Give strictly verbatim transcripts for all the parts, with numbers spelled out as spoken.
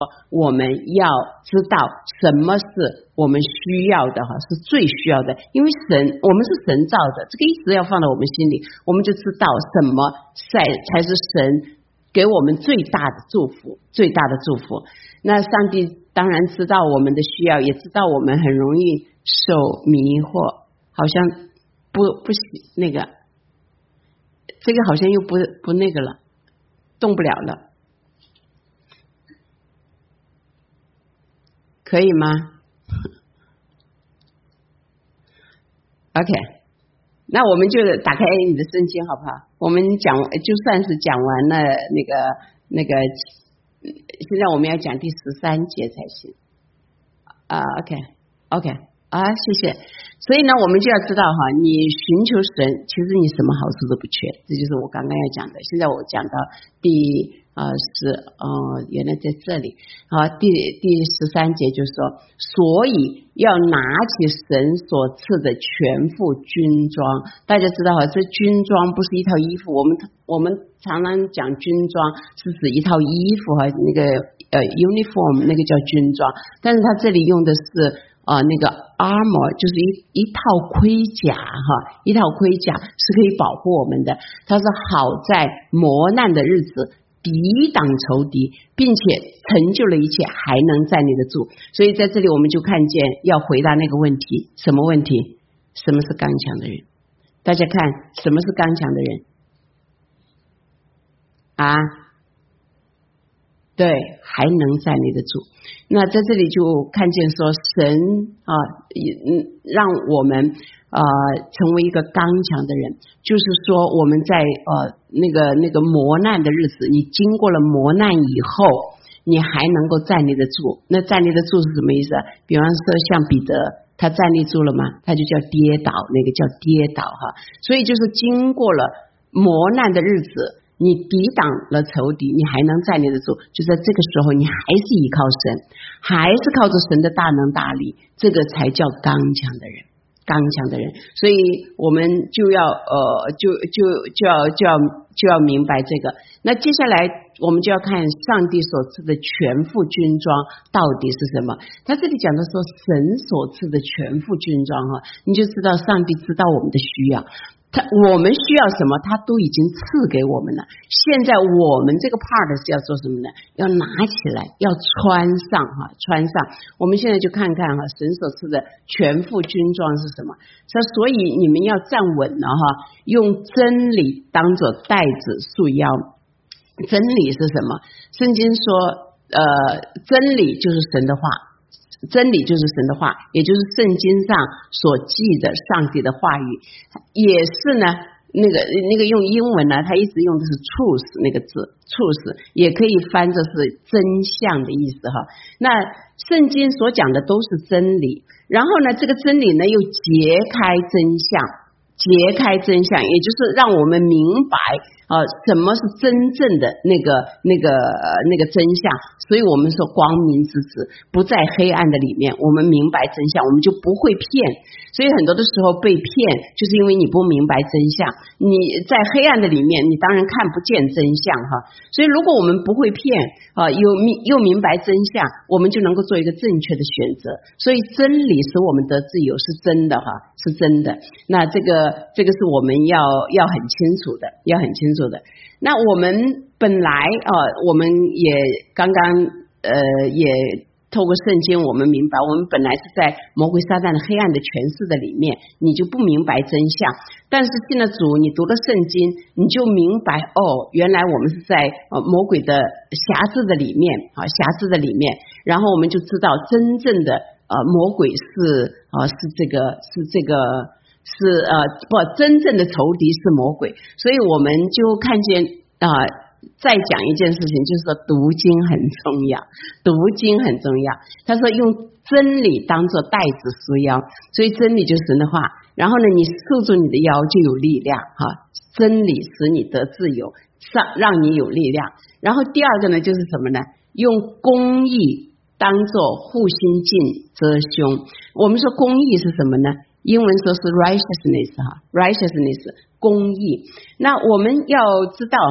我们要知道什么是我们需要的哈，是最需要的，因为神我们是神造的，这个一直要放到我们心里，我们就知道什么才才是神给我们最大的祝福，最大的祝福。那上帝当然知道我们的需要，也知道我们很容易受迷惑，好像不不那个，这个好像又不不那个了，动不了了。可以吗 ？OK， 那我们就打开你的圣经好不好？我们讲就算是讲完了那个那个，现在我们要讲第十三节才行啊。OK OK 啊，谢谢。所以呢，我们就要知道哈，你寻求神，其实你什么好处都不缺，这就是我刚刚要讲的。现在我讲到第。啊、呃，是呃，原来在这里啊，第第十三节就是说，所以要拿起神所赐的全副军装。大家知道哈，这军装不是一套衣服，我们我们常常讲军装是指一套衣服哈，那个呃 uniform 那个叫军装，但是它这里用的是啊、呃、那个 armor， 就是一一套盔甲哈，一套盔甲是可以保护我们的，它是好在磨难的日子。抵挡仇敌，并且成就了一切，还能站立得住。所以在这里我们就看见要回答那个问题，什么问题？什么是刚强的人？大家看，什么是刚强的人？啊，对，还能站立得住。那在这里就看见说，神啊，嗯，让我们呃成为一个刚强的人，就是说我们在呃那个那个磨难的日子，你经过了磨难以后，你还能够站立得住。那站立得住是什么意思啊？比方说像彼得，他站立住了吗？他就叫跌倒，那个叫跌倒哈。所以就是经过了磨难的日子，你抵挡了仇敌，你还能站立得住，就在这个时候你还是依靠神，还是靠着神的大能大力，这个才叫刚强的人，刚强的人。所以我们就要呃就就就要就要就要明白这个。那接下来我们就要看上帝所赐的全副军装到底是什么。他这里讲的说神所赐的全副军装哈，你就知道上帝知道我们的需要，他我们需要什么他都已经赐给我们了。现在我们这个 part 是要做什么呢？要拿起来，要穿上哈，穿上。我们现在就看看哈，神所赐的全副军装是什么。所以你们要站稳了哈，用真理当作带子束腰。真理是什么？圣经说呃，真理就是神的话，真理就是神的话，也就是圣经上所记的上帝的话语，也是呢那个那个用英文呢，他一直用的是 truth 那个字 truth， 也可以翻作是真相的意思哈。那圣经所讲的都是真理，然后呢这个真理呢又揭开真相，揭开真相，也就是让我们明白啊、呃，什么是真正的那个那个、呃、那个真相。所以我们说光明之子不在黑暗的里面，我们明白真相，我们就不会骗。所以很多的时候被骗，就是因为你不明白真相。你在黑暗的里面，你当然看不见真相哈。所以如果我们不会骗啊，又明又明白真相，我们就能够做一个正确的选择。所以真理使我们得自由，是真的哈，是真的。那这个这个是我们要要很清楚的，要很清楚的。那我们本来啊、呃，我们也刚刚呃也透过圣经，我们明白，我们本来是在魔鬼撒旦的黑暗的权势的里面，你就不明白真相。但是信了主，你读了圣经，你就明白哦，原来我们是在呃魔鬼的辖制的里面啊，辖制的里面，然后我们就知道真正的呃魔鬼是啊、呃、是这个是这个。是呃不，真正的仇敌是魔鬼。所以我们就看见啊、呃，再讲一件事情，就是说读经很重要，读经很重要。他说用真理当作带子束腰，所以真理就是神的话，然后呢你束住你的腰就有力量哈，真理使你得自由，让让你有力量。然后第二个呢就是什么呢？用公义当作护心镜遮胸。我们说公义是什么呢？英文说是 righteousness 哈 ，righteousness 公义。那我们要知道哈，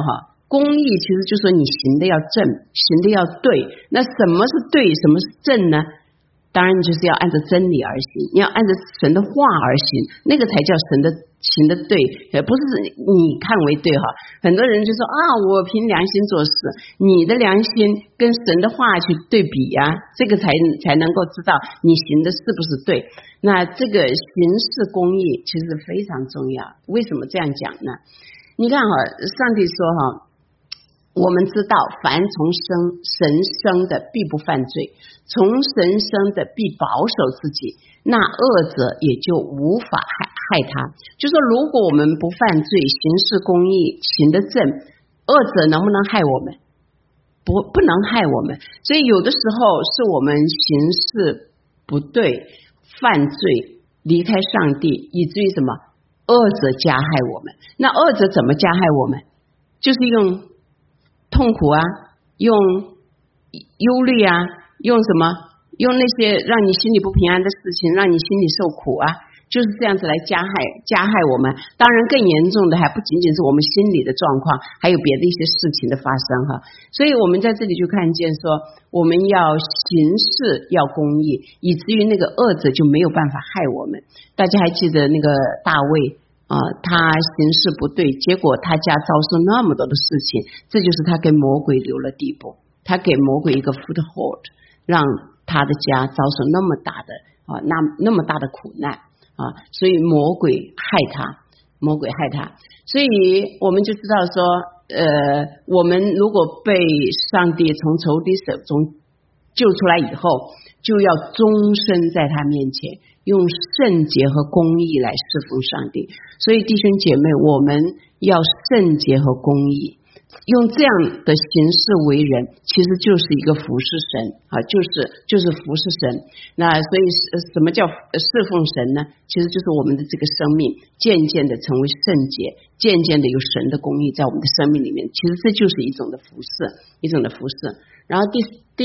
公义其实就说你行的要正，行的要对。那什么是对，什么是正呢？当然就是要按照真理而行，你要按照神的话而行，那个才叫神的行的对，不是你看为对哈。很多人就说啊，我凭良心做事，你的良心跟神的话去对比呀、啊，这个才才能够知道你行的是不是对。那这个行事公义其实非常重要。为什么这样讲呢？你看哈，上帝说哈，我们知道凡从生神生的必不犯罪，从神生的必保守自己，那恶者也就无法害害他。就说如果我们不犯罪，行事公义，行得正，恶者能不能害我们？不不能害我们。所以有的时候是我们行事不对，犯罪，离开上帝，以至于什么？恶者加害我们。那恶者怎么加害我们？就是用痛苦啊，用忧虑啊，用什么？用那些让你心里不平安的事情，让你心里受苦啊，就是这样子来加害加害我们。当然更严重的还不仅仅是我们心理的状况，还有别的一些事情的发生哈。所以我们在这里就看见说，我们要行事要公义，以至于那个恶者就没有办法害我们。大家还记得那个大卫啊、呃，他行事不对，结果他家遭受那么多的事情，这就是他跟魔鬼留了地步，他给魔鬼一个 foothold， 让他的家遭受那么大的啊那那么大的苦难啊，所以魔鬼害他，魔鬼害他，所以我们就知道说，呃，我们如果被上帝从仇敌手中救出来以后，就要终身在他面前用圣洁和公义来侍奉上帝。所以弟兄姐妹，我们要圣洁和公义，用这样的形式为人，其实就是一个服侍神啊，就是就是服侍神。那所以什么叫侍奉神呢？其实就是我们的这个生命渐渐的成为圣洁，渐渐的有神的公义在我们的生命里面，其实这就是一种的服侍，一种的服侍。然后第第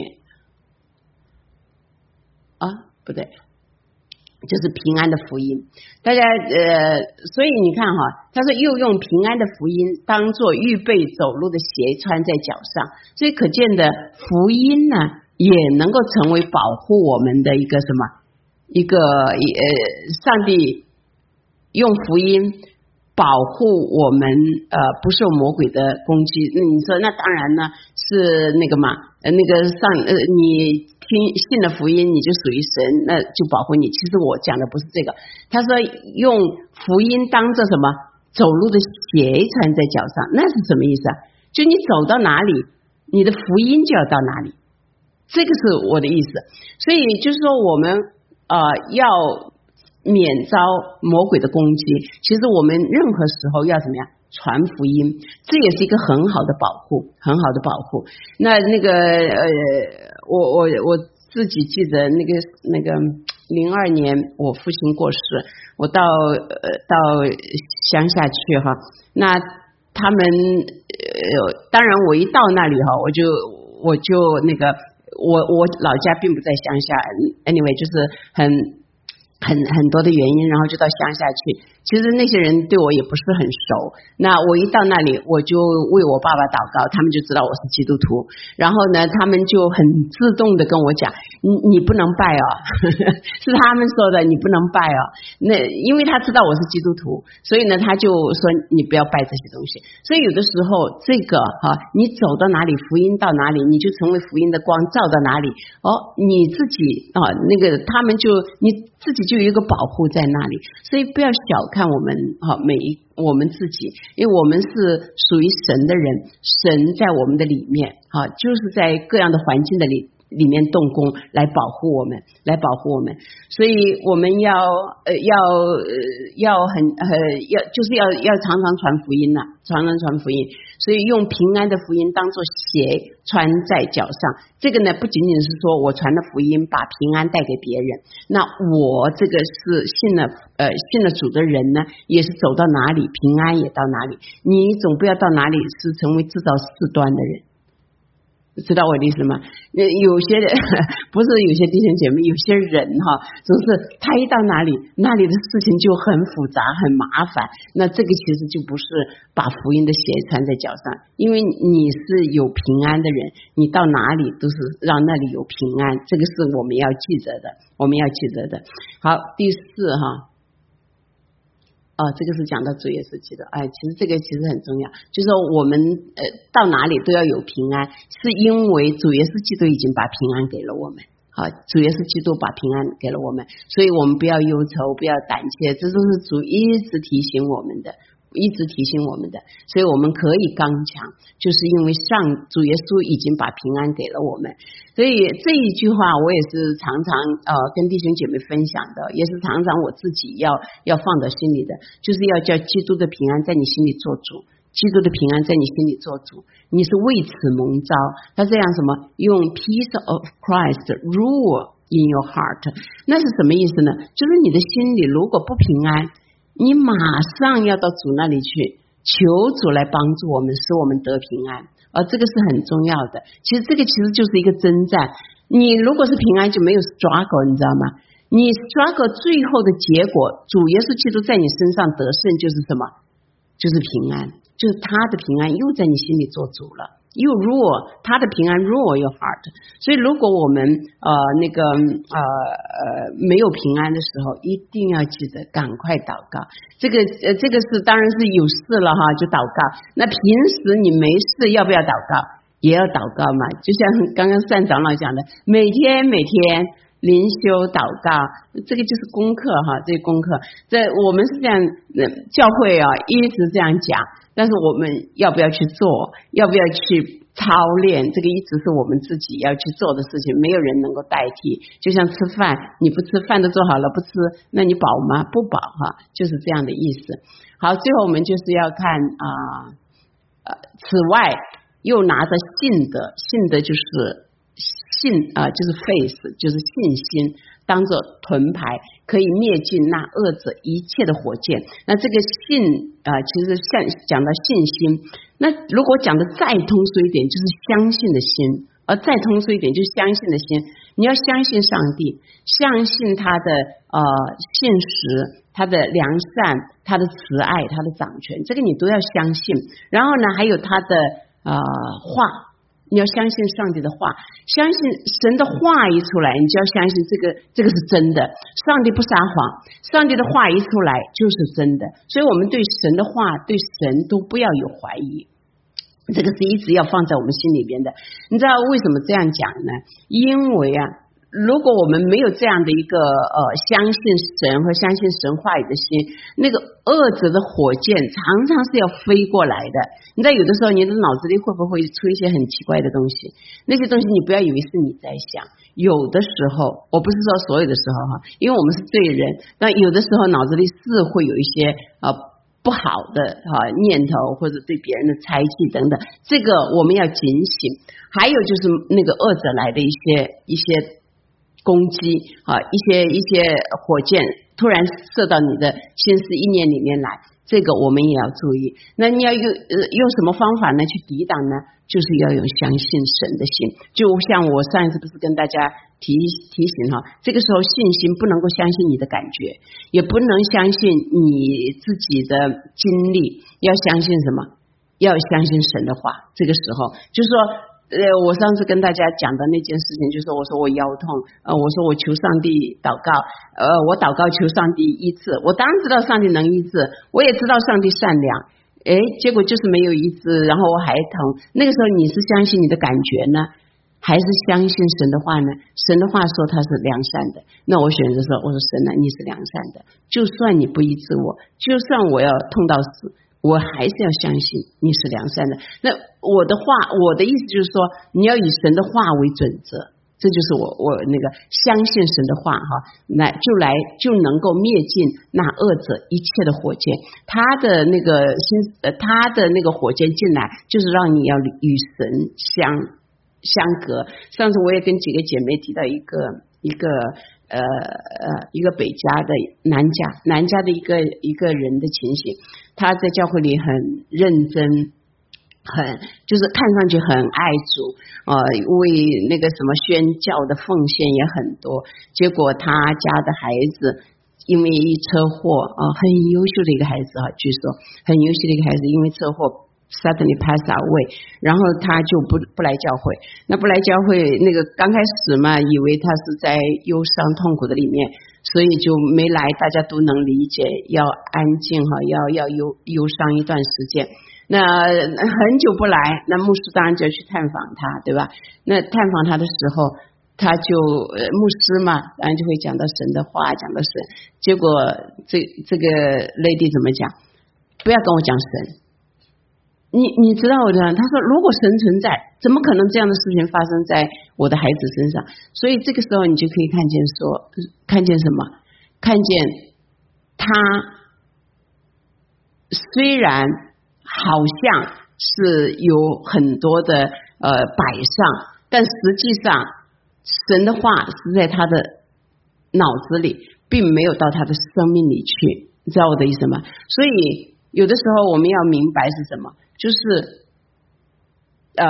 啊不对，就是平安的福音。大家呃，所以你看哈，他说又用平安的福音当做预备走路的鞋穿在脚上，所以可见的福音呢，也能够成为保护我们的一个什么一个呃，上帝用福音保护我们呃不受魔鬼的攻击。你说那当然呢是那个嘛，呃那个上呃你听信了福音你就属于神，那就保护你。其实我讲的不是这个，他说用福音当做什么走路的鞋穿在脚上，那是什么意思啊？就你走到哪里，你的福音就要到哪里，这个是我的意思。所以就是说我们呃要免遭魔鬼的攻击，其实我们任何时候要怎么样传福音，这也是一个很好的保护，很好的保护。那那个呃，我我我自己记得那个那个零二年我父亲过世，我到呃到乡下去哈，那他们呃，当然我一到那里哈，我就我就那个我我老家并不在乡下 ，anyway 就是很。很很多的原因，然后就到乡下去。其实那些人对我也不是很熟，那我一到那里我就为我爸爸祷告，他们就知道我是基督徒，然后呢他们就很自动的跟我讲，你你不能拜哦是他们说的，你不能拜哦。那因为他知道我是基督徒，所以呢他就说你不要拜这些东西。所以有的时候这个哈、啊，你走到哪里福音到哪里，你就成为福音的光照到哪里哦，你自己啊那个他们就你自己就有一个保护在那里。所以不要小看我们哈、啊、每一我们自己，因为我们是属于神的人，神在我们的里面哈、啊，就是在各样的环境的里里面动工来保护我们，来保护我们。所以我们要呃要呃要很呃要就是要要常常传福音呐、啊，常常传福音。所以用平安的福音当做鞋穿在脚上，这个呢不仅仅是说我传了福音把平安带给别人，那我这个是信了呃信了主的人呢，也是走到哪里平安也到哪里。你总不要到哪里是成为制造事端的人， 知道我的意思吗？有些人不是有些弟兄姐妹，有些人哈，总是他一到哪里，那里的事情就很复杂、很麻烦。那这个其实就不是把福音的鞋穿在脚上，因为你是有平安的人，你到哪里都是让那里有平安，这个是我们要记得的，我们要记得的。好，第四哈。哦，这个是讲到主耶稣基督，哎，其实这个其实很重要，就是说我们呃到哪里都要有平安，是因为主耶稣基督已经把平安给了我们，好，主耶稣基督把平安给了我们，所以我们不要忧愁，不要胆怯，这都是主一直提醒我们的。一直提醒我们的，所以我们可以刚强，就是因为上主耶稣已经把平安给了我们。所以这一句话我也是常常呃跟弟兄姐妹分享的，也是常常我自己要要放到心里的，就是要叫基督的平安在你心里做主，基督的平安在你心里做主，你是为此蒙召。他这样什么用 peace of Christ rule in your heart， 那是什么意思呢？就是你的心里如果不平安，你马上要到主那里去，求主来帮助我们，使我们得平安，而这个是很重要的。其实这个其实就是一个征战，你如果是平安就没有 struggle， 你知道吗？你 struggle 最后的结果，主耶稣基督在你身上得胜就是什么？就是平安，就是他的平安又在你心里做主了，又 rule 他的平安 rule your heart。 所以如果我们呃那个呃呃没有平安的时候，一定要记得赶快祷告。这个呃这个是当然是有事了哈就祷告，那平时你没事要不要祷告？也要祷告嘛，就像刚刚单长老讲的，每天每天灵修祷告，这个就是功课哈，这个功课这我们是这样、呃、教会啊一直这样讲，但是我们要不要去做，要不要去操练，这个一直是我们自己要去做的事情，没有人能够代替。就像吃饭，你不吃饭都做好了不吃，那你饱吗？不饱哈，就是这样的意思。好，最后我们就是要看啊、呃、此外又拿着信德，信德就是信啊、呃，就是 faith， 就是信心，当作盾牌，可以灭尽那恶者一切的火箭。那这个信啊、呃，其实像讲到信心，那如果讲的再通俗一点，就是相信的心；而再通俗一点，就是相信的心。你要相信上帝，相信他的呃信实，他的良善，他的慈爱，他的掌权，这个你都要相信。然后呢，还有他的呃话。你要相信上帝的话，相信神的话一出来，你就要相信这个这个是真的，上帝不撒谎，上帝的话一出来就是真的，所以我们对神的话，对神都不要有怀疑，这个是一直要放在我们心里边的。你知道为什么这样讲呢？因为啊，如果我们没有这样的一个呃相信神和相信神话语的心，那个恶者的火箭常常是要飞过来的。你知道有的时候你的脑子里会不会出一些很奇怪的东西，那些东西你不要以为是你在想，有的时候，我不是说所有的时候哈，因为我们是罪人，但有的时候脑子里是会有一些呃不好的啊念头，或者对别人的猜忌等等，这个我们要警醒。还有就是那个恶者来的一些一些攻击啊，一些一些火箭突然射到你的心思意念里面来，这个我们也要注意。那你要用呃用什么方法呢去抵挡呢？就是要有相信神的心。就像我上一次不是跟大家提提醒哈，这个时候信心不能够相信你的感觉，也不能相信你自己的经历，要相信什么？要相信神的话。这个时候就是说呃，我上次跟大家讲的那件事情，就是我说我腰痛，呃，我说我求上帝祷告，呃，我祷告求上帝医治，我当然知道上帝能医治，我也知道上帝善良，诶，结果就是没有医治，然后我还疼。那个时候你是相信你的感觉呢，还是相信神的话呢？神的话说他是良善的，那我选择说，我说神啊，你是良善的，就算你不医治我，就算我要痛到死，我还是要相信你是良善的。那我的话，我的意思就是说，你要以神的话为准则，这就是我我那个相信神的话哈，来就来就能够灭尽那恶者一切的火箭。他的那个心呃，他的那个火箭进来，就是让你要与神相相隔。上次我也跟几个姐妹提到一个一个。呃呃，一个北家的南家南家的一个一个人的情形，他在教会里很认真， 很就是看上去很爱主，呃，为那个什么宣教的奉献也很多，结果他家的孩子因为车祸啊、呃，很优秀的一个孩子啊，据说很优秀的一个孩子因为车祸 suddenly pass away， 然后他就不不来教会，那不来教会，那个刚开始嘛，以为他是在忧伤痛苦的里面，所以就没来，大家都能理解，要安静哈，要要忧忧伤一段时间。那很久不来，那牧师当然就要去探访他，对吧？那探访他的时候，他就呃牧师嘛，当然就会讲到神的话，讲到神。结果这这个 lady 怎么讲？不要跟我讲神。你你知道我的，他说如果神存在，怎么可能这样的事情发生在我的孩子身上？所以这个时候你就可以看见说，看见什么？看见他虽然好像是有很多的呃摆上，但实际上神的话是在他的脑子里，并没有到他的生命里去，你知道我的意思吗？所以有的时候我们要明白是什么，就是呃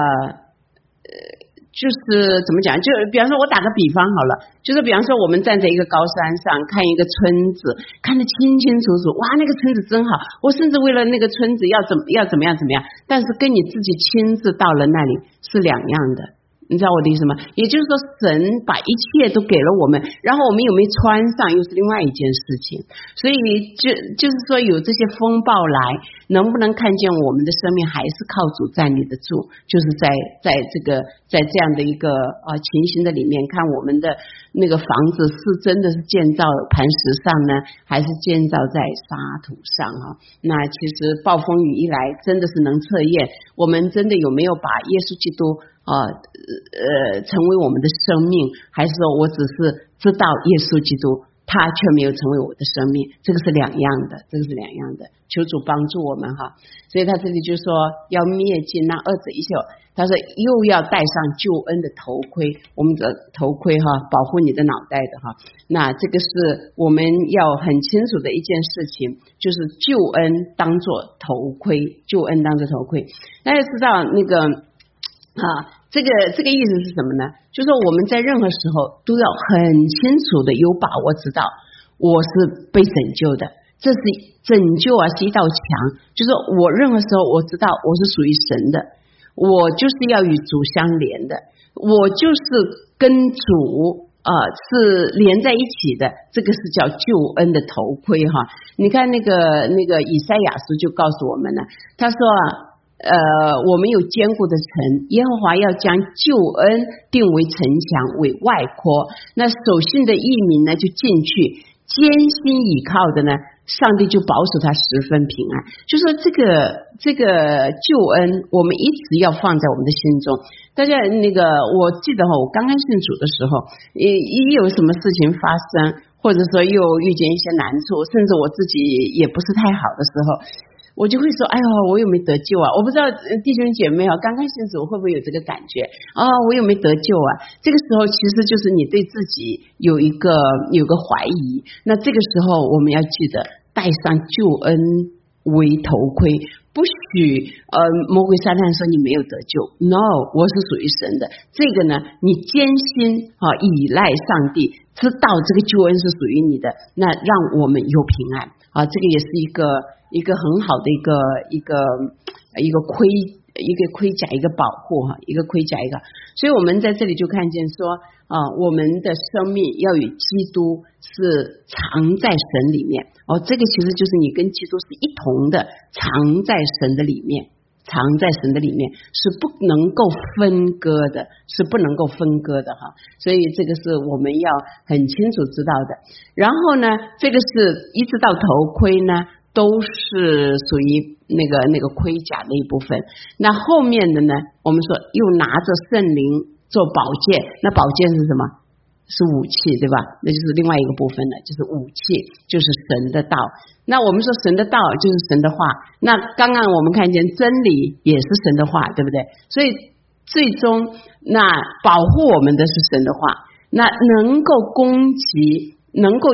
就是怎么讲，就比方说我打个比方好了，就是比方说我们站在一个高山上看一个村子，看得清清楚楚，哇那个村子真好，我甚至为了那个村子要怎么要怎么样怎么样，但是跟你自己亲自到了那里是两样的，你知道我的意思吗？也就是说神把一切都给了我们，然后我们有没有穿上又是另外一件事情。所以就就是说有这些风暴来，能不能看见我们的生命还是靠主站立得住，就是在在这个在这样的一个呃情形的里面，看我们的那个房子是真的是建造磐石上呢，还是建造在沙土上啊？那其实暴风雨一来真的是能测验我们真的有没有把耶稣基督啊呃成为我们的生命，还是说我只是知道耶稣基督，他却没有成为我的生命，这个是两样的，这个是两样的。求主帮助我们哈。所以他这里就说要灭尽那恶者一切，他说又要戴上救恩的头盔，我们的头盔哈，保护你的脑袋的哈。那这个是我们要很清楚的一件事情，就是救恩当作头盔，救恩当作头盔。大家知道那个啊，这个这个意思是什么呢？就是说我们在任何时候都要很清楚的有把握知道我是被拯救的，这是拯救啊，是一道墙，就是我任何时候我知道我是属于神的，我就是要与主相连的，我就是跟主呃是连在一起的，这个是叫救恩的头盔哈。你看那个那个以赛亚书就告诉我们了，他说啊呃，我们有坚固的城，耶和华要将救恩定为城墙，为外郭。那守信的义民呢，就进去；艰辛倚靠的呢，上帝就保守他十分平安。就说这个这个救恩，我们一直要放在我们的心中。大家那个，我记得哈，我刚刚信主的时候，一一有什么事情发生，或者说又遇见一些难处，甚至我自己也不是太好的时候，我就会说，哎呦，我有没有得救啊？我不知道弟兄姐妹啊，刚刚信主会不会有这个感觉啊？我有没有得救啊？这个时候其实就是你对自己有一个有个怀疑。那这个时候我们要记得戴上救恩为头盔，不许呃魔鬼撒旦说你没有得救 ，no， 我是属于神的。这个呢，你艰辛啊依赖上帝，知道这个救恩是属于你的，那让我们有平安啊，这个也是一个。一个很好的一个一个一个盔一个盔甲一个保护哈，一个盔甲一个，所以我们在这里就看见说啊，我们的生命要与基督是藏在神里面哦，这个其实就是你跟基督是一同的，藏在神的里面，藏在神的里面是不能够分割的，是不能够分割的哈，所以这个是我们要很清楚知道的。然后呢，这个是一直到头盔呢。都是属于那个那个盔甲的一部分。那后面的呢，我们说又拿着圣灵做宝剑，那宝剑是什么？是武器，对吧？那就是另外一个部分了，就是武器，就是神的道。那我们说神的道就是神的话，那刚刚我们看见真理也是神的话，对不对？所以最终那保护我们的是神的话，那能够攻击能够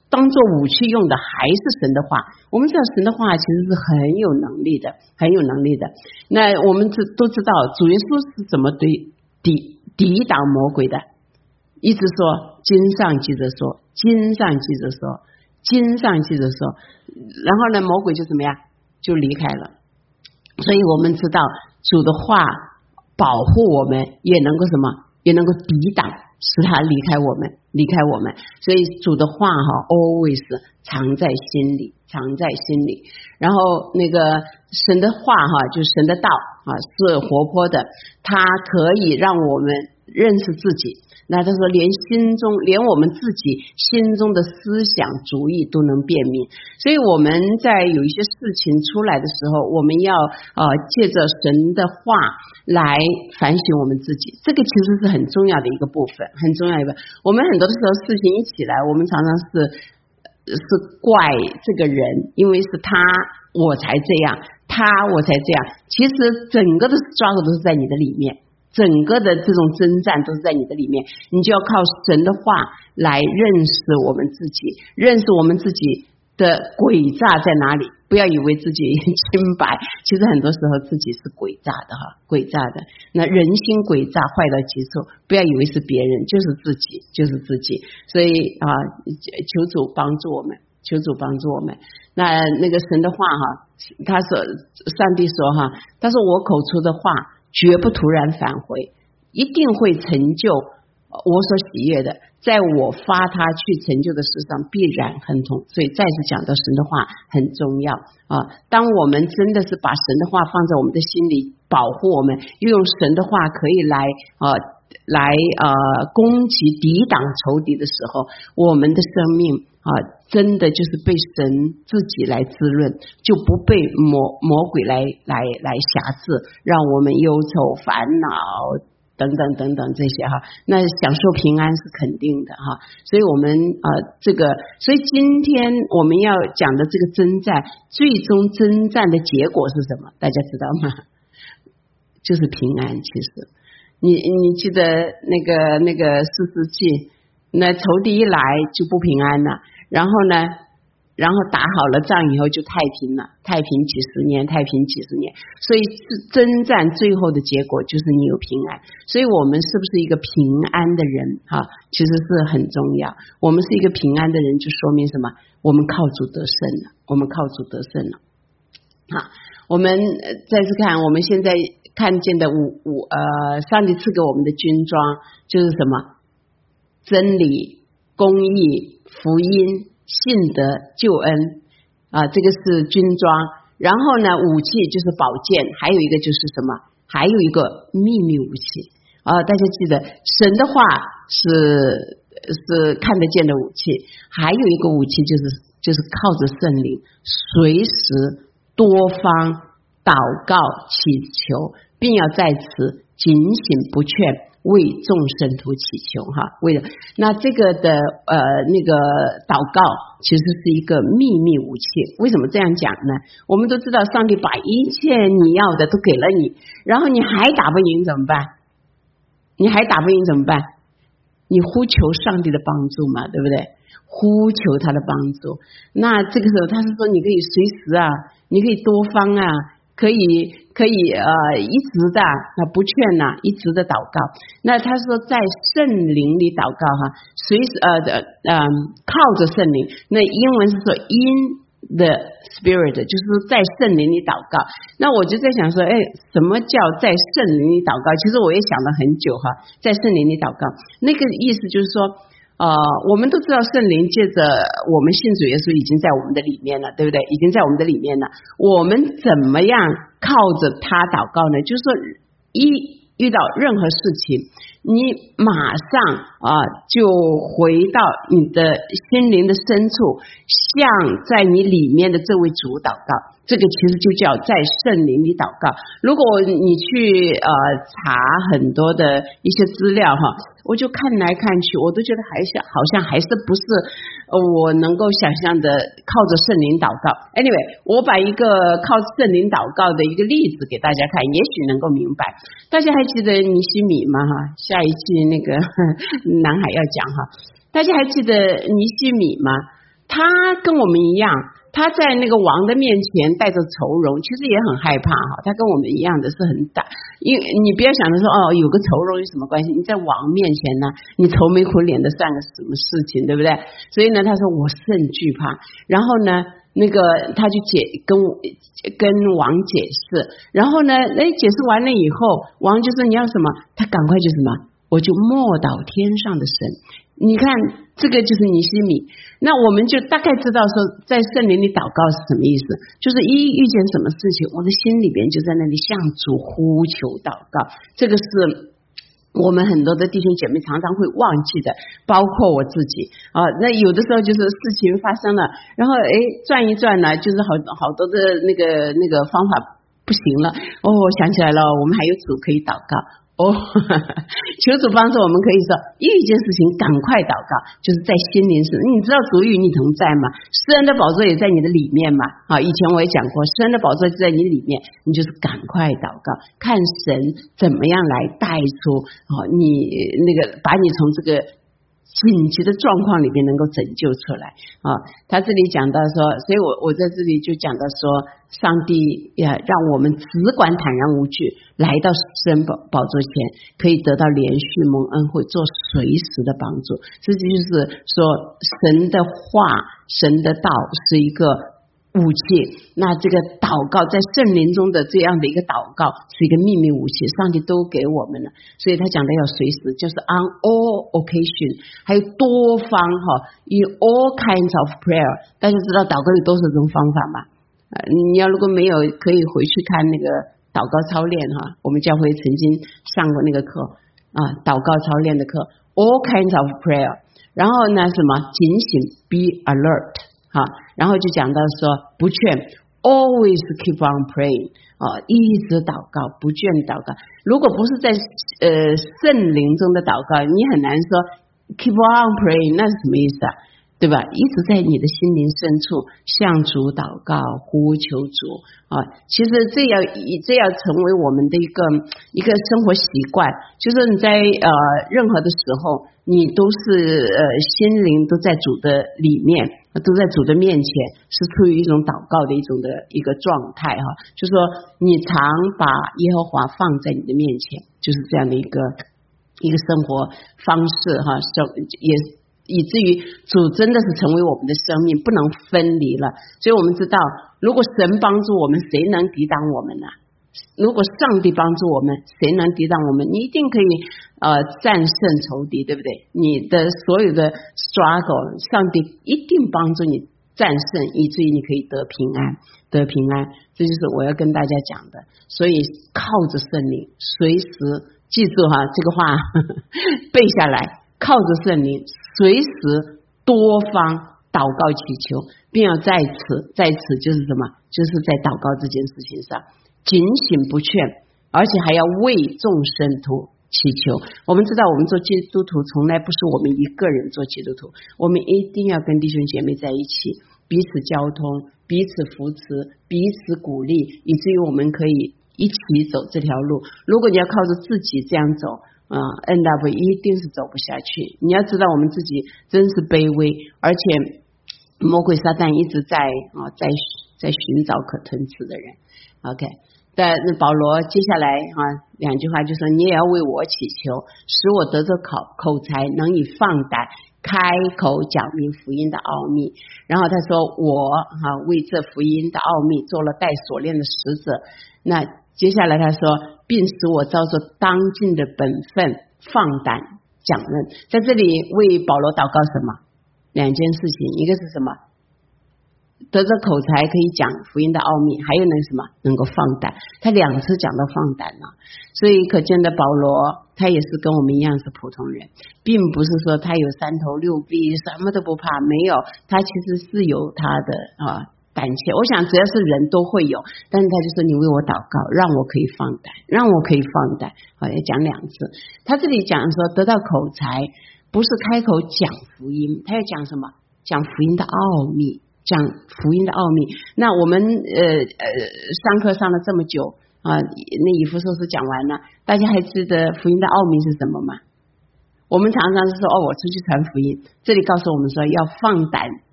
当做武器用的还是神的话。我们知道神的话其实是很有能力的，很有能力的。那我们知都知道主耶稣是怎么对抵抵挡魔鬼的，一直说经上记着说，经上记着说，经上记着说，然后呢魔鬼就怎么样，就离开了。所以我们知道主的话保护我们，也能够什么，也能够抵挡，使他离开我们，离开我们。所以主的话哈 always 藏在心里，藏在心里。然后那个神的话哈，就神的道啊，是活泼的，它可以让我们认识自己。那他说连心中连我们自己心中的思想主意都能辨明。所以我们在有一些事情出来的时候，我们要呃借着神的话来反省我们自己，这个其实是很重要的一个部分，很重要的一个。我们很多的时候事情一起来，我们常常是是怪这个人，因为是他我才这样，他我才这样。其实整个的 struggle 都是在你的里面，整个的这种征战都是在你的里面，你就要靠神的话来认识我们自己，认识我们自己的诡诈在哪里。不要以为自己清白，其实很多时候自己是诡诈的哈，诡诈的。那人心诡诈，坏到极处，不要以为是别人，就是自己，就是自己。所以啊，求主帮助我们，求主帮助我们。那那个神的话哈，他说，上帝说哈，他说我口出的话绝不突然返回，一定会成就我所喜悦的，在我发他去成就的事上必然亨通。所以再次讲到神的话很重要啊！当我们真的是把神的话放在我们的心里，保护我们，又用神的话可以来啊来呃攻击抵挡仇敌的时候，我们的生命啊真的就是被神自己来滋润，就不被魔魔鬼来来来辖制，让我们忧愁烦恼等等等等这些哈，那享受平安是肯定的哈。所以我们呃这个，所以今天我们要讲的这个征战，最终征战的结果是什么？大家知道吗？就是平安。其实你你记得那个那个士师记，那仇敌一来就不平安了，然后呢然后打好了仗以后就太平了，太平几十年，太平几十年。所以是征战最后的结果就是你有平安。所以我们是不是一个平安的人哈，其实是很重要。我们是一个平安的人，就说明什么？我们靠主得胜了，我们靠主得胜了。好，我们再次看我们现在看见的五五呃，上帝赐给我们的军装就是什么？真理、公义、福音、信德、救恩啊，这个是军装。然后呢，武器就是宝剑，还有一个就是什么？还有一个秘密武器啊！大家记得，神的话是是看得见的武器，还有一个武器就是就是靠着圣灵，随时多方祷告祈求，并要在此警醒不劝。为众圣徒祈求哈，为了那这个的呃那个祷告其实是一个秘密武器。为什么这样讲呢？我们都知道上帝把一切你要的都给了你，然后你还打不赢怎么办？你还打不赢怎么办？你呼求上帝的帮助嘛，对不对？呼求他的帮助。那这个时候他是说你可以随时啊，你可以多方啊，可以可以呃一直的啊不劝呐、啊，一直的祷告。那他说在圣灵里祷告哈，随时呃呃靠着圣灵。那英文是说 in the spirit， 就是在圣灵里祷告。那我就在想说，哎，什么叫在圣灵里祷告？其实我也想了很久哈，在圣灵里祷告，那个意思就是说。呃，我们都知道圣灵借着我们信主耶稣已经在我们的里面了，对不对？已经在我们的里面了。我们怎么样靠着他祷告呢？就是说，一遇到任何事情，你马上啊就回到你的心灵的深处，向在你里面的这位主祷告。这个其实就叫在圣灵里祷告。如果你去呃查很多的一些资料哈，我就看来看去，我都觉得还是好像还是不是我能够想象的靠着圣灵祷告。Anyway， 我把一个靠圣灵祷告的一个例子给大家看，也许能够明白。大家还记得尼希米吗？哈，下一季那个南海要讲哈，大家还记得尼希米吗？ 他跟我们一样，他在那个王的面前带着愁容，其实也很害怕哈。他跟我们一样的是很大，因为你不要想着说哦，有个愁容有什么关系？你在王面前呢，你愁眉苦脸的算个什么事情，对不对？所以呢，他说我甚惧怕。然后呢，那个他就解跟我跟王解释，然后呢，哎，解释完了以后，王就说你要什么？他赶快就什么？我就默祷天上的神。你看这个就是尼希米，那我们就大概知道说在圣灵里祷告是什么意思，就是一遇见什么事情，我的心里边就在那里向主呼求祷告。这个是我们很多的弟兄姐妹常常会忘记的，包括我自己啊。那有的时候就是事情发生了，然后哎转一转呢，就是好好多的那个那个方法不行了，哦，我想起来了，我们还有主可以祷告。哦，求主帮助我们，可以说一件事情赶快祷告，就是在心灵上，你知道主与你同在吗？施恩的宝座也在你的里面嘛。啊，以前我也讲过，施恩的宝座就在你里面，你就是赶快祷告，看神怎么样来带出哦，你那个把你从这个紧急的状况里边能够拯救出来啊！他这里讲到说，所以我我在这里就讲到说，上帝呀，让我们只管坦然无惧来到施恩宝宝座前，可以得到连续蒙恩惠，做随时的帮助。这就是说，神的话、神的道是一个武器，那这个祷告在圣灵中的这样的一个祷告是一个秘密武器，上帝都给我们了，所以他讲的要随时，就是 on all occasion， 还有多方哈 in all kinds of prayer。 大家知道祷告有多少种方法吗？呃、你要如果没有，可以回去看那个祷告操练哈，我们教会曾经上过那个课啊，祷告操练的课 all kinds of prayer。 然后呢什么警醒 be alert，好，然后就讲到说不倦 always keep on praying， 哦，一直祷告，不倦祷告。如果不是在呃圣灵中的祷告，你很难说 keep on praying， 那是什么意思啊？对吧？一直在你的心灵深处向主祷告，呼求主啊！其实这要这要成为我们的一个一个生活习惯，就是你在呃任何的时候，你都是呃心灵都在主的里面，都在主的面前，是处于一种祷告的一种的一个状态哈。就是说你常把耶和华放在你的面前，就是这样的一个一个生活方式哈，也。以至于主真的是成为我们的生命，不能分离了。所以我们知道，如果神帮助我们，谁能抵挡我们呢？如果上帝帮助我们，谁能抵挡我们？你一定可以呃战胜仇敌，对不对？你的所有的 struggle， 上帝一定帮助你战胜，以至于你可以得平安，得平安。这就是我要跟大家讲的。所以靠着圣灵，随时记住哈这个话呵呵背下来。靠着圣灵，随时多方祷告祈求，并要在此，在此就是什么？就是在祷告这件事情上警醒不劝，而且还要为众生徒祈求。我们知道，我们做基督徒从来不是我们一个人做基督徒，我们一定要跟弟兄姐妹在一起，彼此交通，彼此扶持，彼此鼓励，以至于我们可以一起走这条路。如果你要靠着自己这样走啊 ，end up 一定是走不下去。你要知道，我们自己真是卑微，而且魔鬼撒旦一直在啊，在在寻找可吞吃的人。OK， 但保罗接下来啊两句话就说：“你也要为我祈求，使我得着口口才，能以放胆开口讲明福音的奥秘。”然后他说：“我哈、啊、为这福音的奥秘做了带锁链的使者。”那接下来他说，并使我照着当尽的本分放胆讲论。在这里为保罗祷告什么？两件事情，一个是什么？得着口才可以讲福音的奥秘，还有那什么能够放胆。他两次讲到放胆了，所以可见的保罗他也是跟我们一样是普通人，并不是说他有三头六臂什么都不怕，没有，他其实是有他的啊胆怯。我想只要是人都会有，但是他就说你为我祷告，让我可以放胆，让我可以放胆啊，要讲两次。他这里讲说得到口才，不是开口讲福音，他要讲什么？讲福音的奥秘，讲福音的奥秘。那我们呃呃上课上了这么久啊，那以弗所书讲完了，大家还记得福音的奥秘是什么吗？我们常常是说哦，我出去传福音，这里告诉我们说要放胆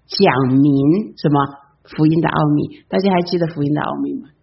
讲明什么福音的奥秘。大家还记得福音的奥秘吗？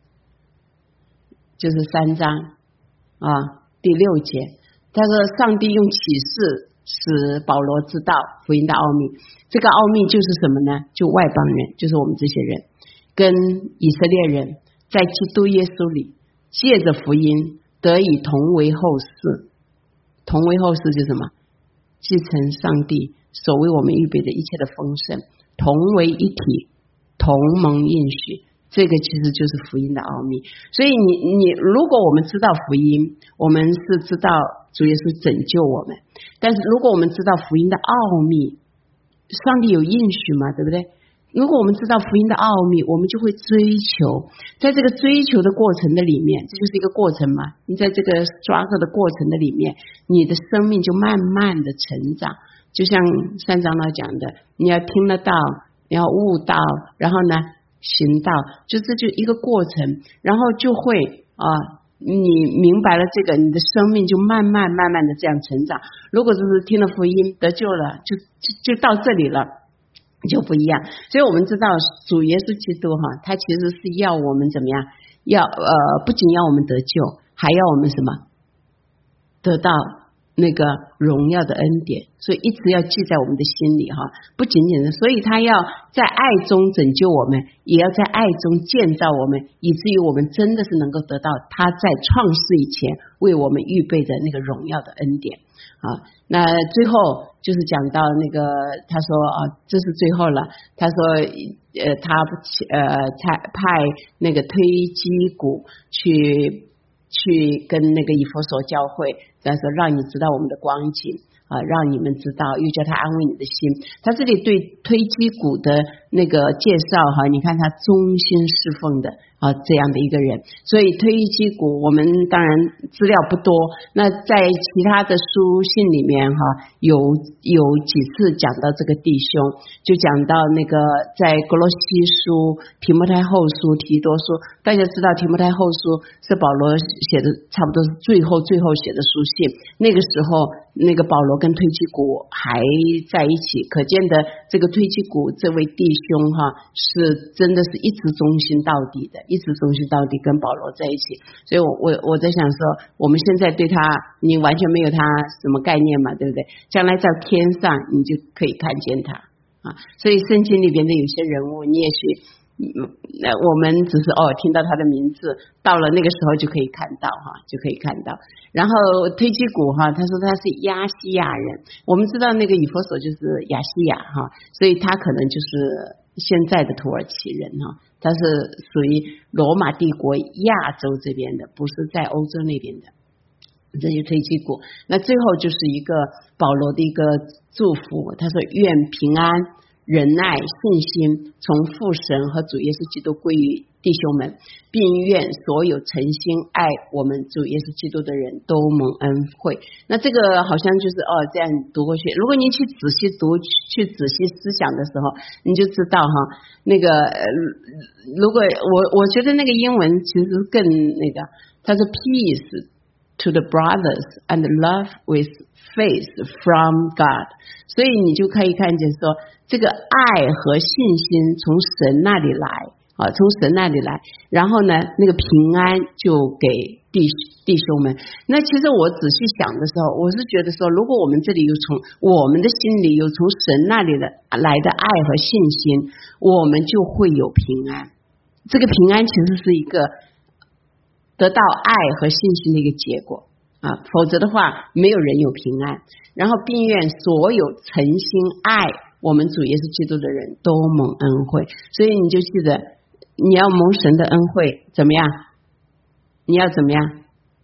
就是三章啊第六节，他说上帝用启示使保罗知道福音的奥秘。这个奥秘就是什么呢？就外邦人，就是我们这些人跟以色列人在基督耶稣里借着福音得以同为后世。同为后世就是什么？继承上帝所为我们预备的一切的丰盛，同为一体，同蒙应许。这个其实就是福音的奥秘。所以你你如果我们知道福音，我们是知道主耶稣拯救我们，但是如果我们知道福音的奥秘，上帝有应许嘛，对不对？如果我们知道福音的奥秘，我们就会追求，在这个追求的过程的里面，这就是一个过程嘛。你在这个 struggle 的过程的里面，你的生命就慢慢的成长。就像三长老讲的，你要听得到，你要悟到，然后呢行道，就这就一个过程，然后就会啊，你明白了这个，你的生命就慢慢慢慢的这样成长。如果就是听了福音得救了，就就就到这里了，就不一样。所以我们知道主耶稣基督哈，他其实是要我们怎么样？要呃，不仅要我们得救，还要我们什么？得到那个荣耀的恩典，所以一直要记在我们的心里哈，不仅仅是，所以他要在爱中拯救我们，也要在爱中建造我们，以至于我们真的是能够得到他在创世以前为我们预备的那个荣耀的恩典啊。那最后就是讲到那个，他说啊，这是最后了。他说，呃，他呃派派那个推基古去去跟那个以弗所教会，他说让你知道我们的光景啊，让你们知道，又叫他安慰你的心。他这里对推基古的那个介绍哈，你看他忠心侍奉的啊这样的一个人，所以推基古我们当然资料不多，那在其他的书信里面哈，有有几次讲到这个弟兄，就讲到那个在哥罗西书、提摩太后书、提多书，大家知道提摩太后书是保罗写的，差不多是最后最后写的书信，那个时候那个保罗跟推基古还在一起，可见的这个推基古这位弟兄哈，是真的是一直忠心到底的，一直忠心到底跟保罗在一起。所以我我我在想说，我们现在对他你完全没有他什么概念嘛，对不对？将来在天上你就可以看见他啊。所以圣经里边的有些人物，你也许那我们只是哦听到他的名字，到了那个时候就可以看到哈，就可以看到。然后推基古哈，他说他是亚细亚人，我们知道那个以弗所就是亚细亚哈，所以他可能就是现在的土耳其人哈，他是属于罗马帝国亚洲这边的，不是在欧洲那边的。这就推基古。那最后就是一个保罗的一个祝福，他说愿平安、仁爱、信心从父神和主耶稣基督归于弟兄们，并愿所有诚心爱我们主耶稣基督的人都蒙恩惠。那这个好像就是哦这样读过去，如果你去仔细读、去仔细思想的时候，你就知道哈，那个如果我我觉得那个英文其实更那个，他说 peace to the brothers and love with faith from God， 所以你就可以看见说，这个爱和信心从神那里来啊，从神那里来，然后呢，那个平安就给弟弟兄们。那其实我仔细想的时候，我是觉得说，如果我们这里有从我们的心里有从神那里的来的爱和信心，我们就会有平安。这个平安其实是一个得到爱和信心的一个结果啊，否则的话没有人有平安。然后并愿所有诚心爱我们主耶稣基督的人都蒙恩惠。所以你就记得你要蒙神的恩惠怎么样，你要怎么样，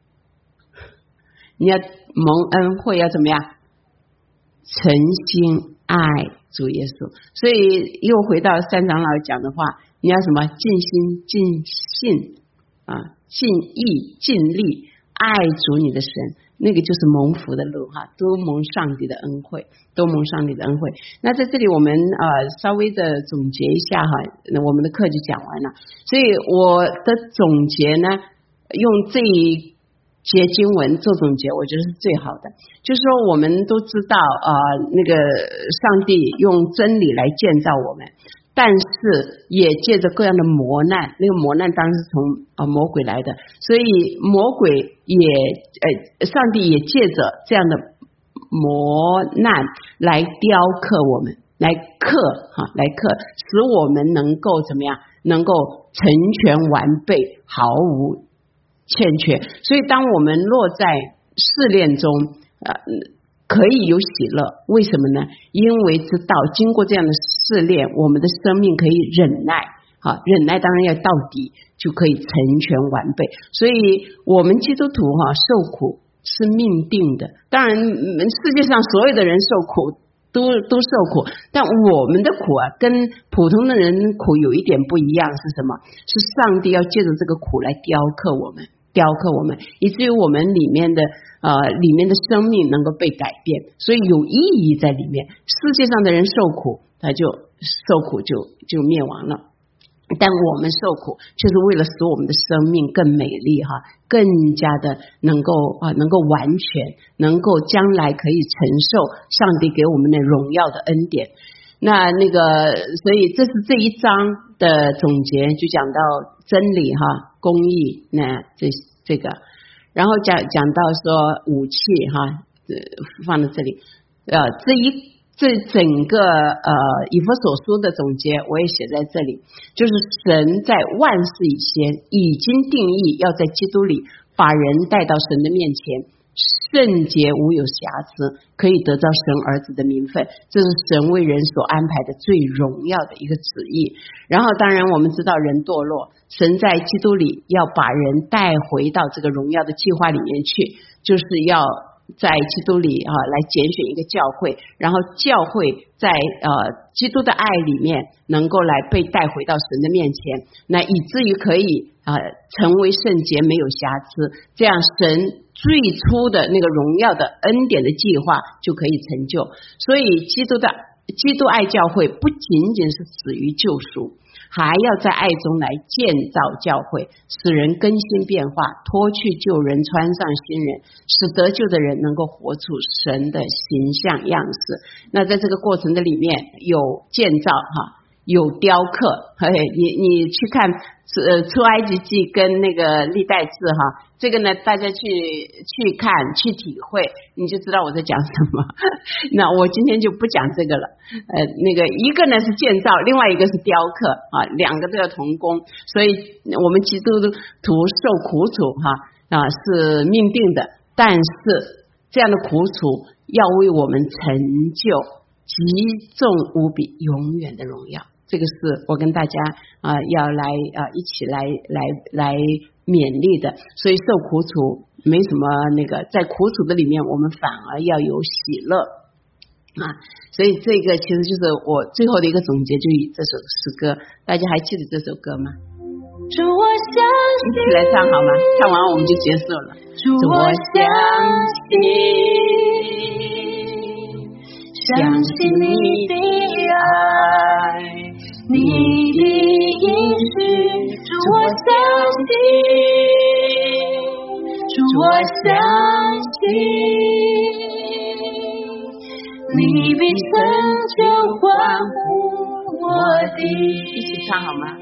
你要蒙恩惠要怎么样，诚心爱主耶稣。所以又回到三长老讲的话，你要什么，尽心尽性啊，尽意尽力爱主你的神，那个就是蒙福的路哈，都蒙上帝的恩惠，都蒙上帝的恩惠。那在这里我们呃稍微的总结一下哈，那我们的课就讲完了。所以我的总结呢，用这节经文做总结，我觉得是最好的。就是说我们都知道啊、呃，那个上帝用真理来建造我们，但是也借着各样的磨难，那个磨难当然是从啊、呃、魔鬼来的，所以魔鬼也呃，上帝也借着这样的磨难来雕刻我们，来刻哈、啊，来刻，使我们能够怎么样？能够成全完备，毫无欠缺。所以当我们落在试炼中，呃，可以有喜乐。为什么呢？因为知道经过这样的试炼，我们的生命可以忍耐。啊，忍耐当然要到底，就可以成全完备。所以我们基督徒哈、啊、受苦是命定的。当然，世界上所有的人受苦都都受苦，但我们的苦啊，跟普通的人苦有一点不一样，是什么？是上帝要借着这个苦来雕刻我们，雕刻我们，以至于我们里面的呃里面的生命能够被改变，所以有意义在里面。世界上的人受苦，他就受苦就就灭亡了。但我们受苦，就是为了使我们的生命更美丽哈，更加的能够啊，能够完全，能够将来可以承受上帝给我们的荣耀的恩典。那那个，所以这是这一章的总结，就讲到真理哈、公义，那这这个，然后讲讲到说武器哈，放在这里，呃，这一。这整个呃以弗所书的总结我也写在这里，就是神在万事以前已经定义要在基督里把人带到神的面前，圣洁无有瑕疵，可以得到神儿子的名分，这是神为人所安排的最荣耀的一个旨意。然后当然我们知道人堕落，神在基督里要把人带回到这个荣耀的计划里面去，就是要在基督里啊，来拣选一个教会，然后教会在呃基督的爱里面，能够来被带回到神的面前，那以至于可以啊、呃、成为圣洁，没有瑕疵，这样神最初的那个荣耀的恩典的计划就可以成就。所以基督的基督爱教会不仅仅是始于救赎，还要在爱中来建造教会，使人更新变化，脱去旧人，穿上新人，使得救的人能够活出神的形象样式。那在这个过程的里面有建造哈，有雕刻，嘿，你你去看呃出埃及记跟那个历代志哈，这个呢大家去去看去体会，你就知道我在讲什么。那我今天就不讲这个了。呃，那个一个呢是建造，另外一个是雕刻啊，两个都要同工。所以我们基督徒受苦楚哈啊是命定的，但是这样的苦楚要为我们成就极重无比永远的荣耀。这个是我跟大家啊、呃、要来啊、呃、一起来来来勉励的。所以受苦楚没什么那个，在苦楚的里面我们反而要有喜乐啊。所以这个其实就是我最后的一个总结，就以这首诗歌。大家还记得这首歌吗？ 主我相信， 一起来唱好吗？唱完我们就结束了。 主我相信，相信你的爱，你的应许。主我相信，主我相信，你必成就关乎我的。 一起唱好吗？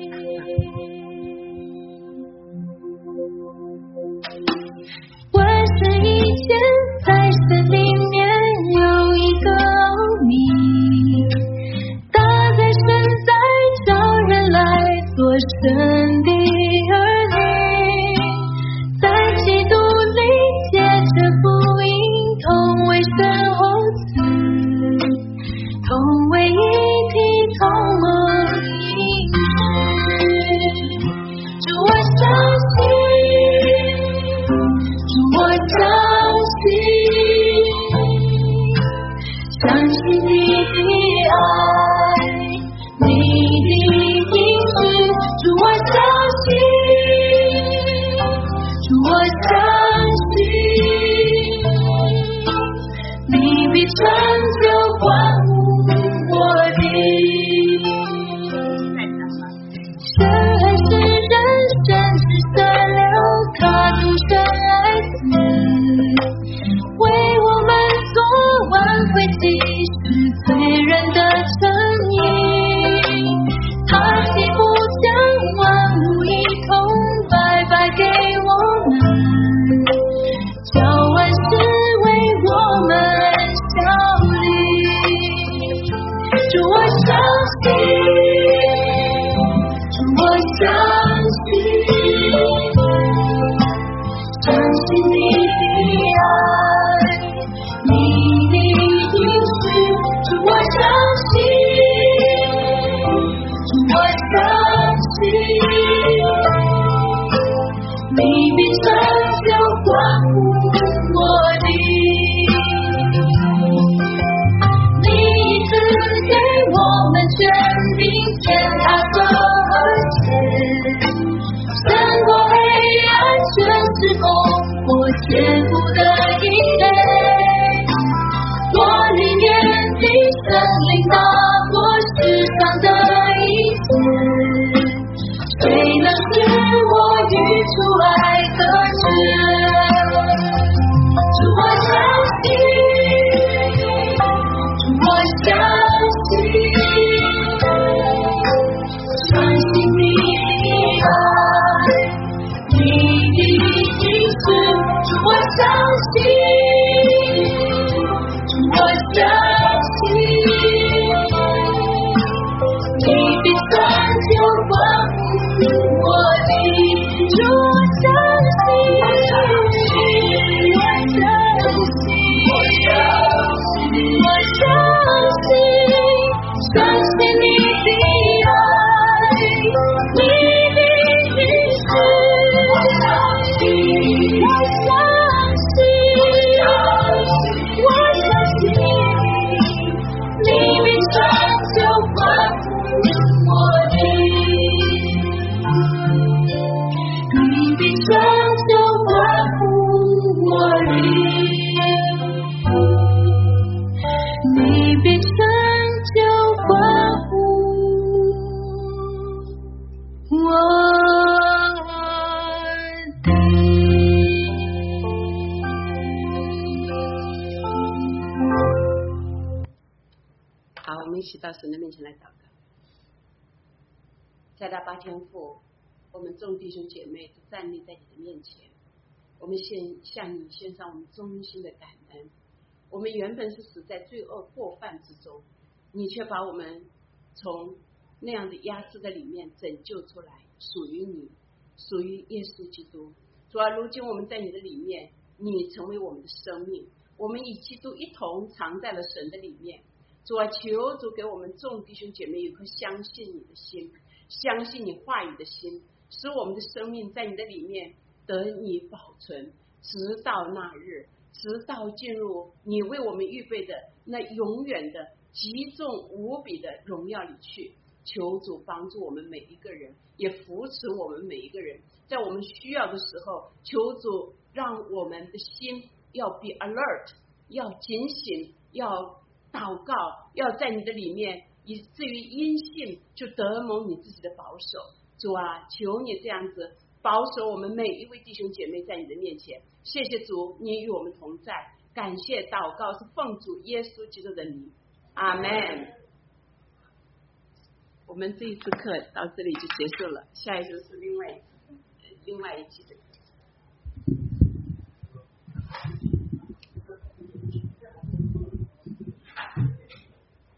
万事以前，在神里面有一个奥秘，大在神在叫人来做神的儿女，在基督里借着福音同为神后嗣，同为一体，同盟应许。主我相信，主我相信，相信你的爱，你的应许。主我相信，主我相信，你必成就关乎我的。神爱世人，神只舍了他独生爱子， 你必拯救关乎我的，主我相信，我相信，我相信，我相信，相信你的爱，你的应许，我相信，我相信，我相信，你必拯救关乎我的，你必拯救关乎我的，你必拯救关乎我的。 好，我们一起到神的面前来祷告。在大八天父，我们众弟兄姐妹都站立在你的面前，我们献向你献上我们衷心的感恩。我们原本是死在罪恶过犯之中，你却把我们从那样的压制的里面拯救出来，属于你，属于耶稣基督。主啊，如今我们在你的里面，你成为我们的生命，我们与基督一同藏在了神的里面。主啊，求主给我们众弟兄姐妹有颗相信你的心，相信你话语的心，使我们的生命在你的里面得你保存，直到那日，直到进入你为我们预备的那永远的极重无比的荣耀里去。求主帮助我们每一个人，也扶持我们每一个人，在我们需要的时候，求主让我们的心要 be alert， 要警醒，要祷告，要在你的里面，以至于因信就得蒙你自己的保守。主啊，求你这样子保守我们每一位弟兄姐妹在你的面前。谢谢主，你与我们同在。感谢祷告是奉主耶稣基督的名，阿们。我们这一次课到这里就结束了，下一周是另外另外一期的课。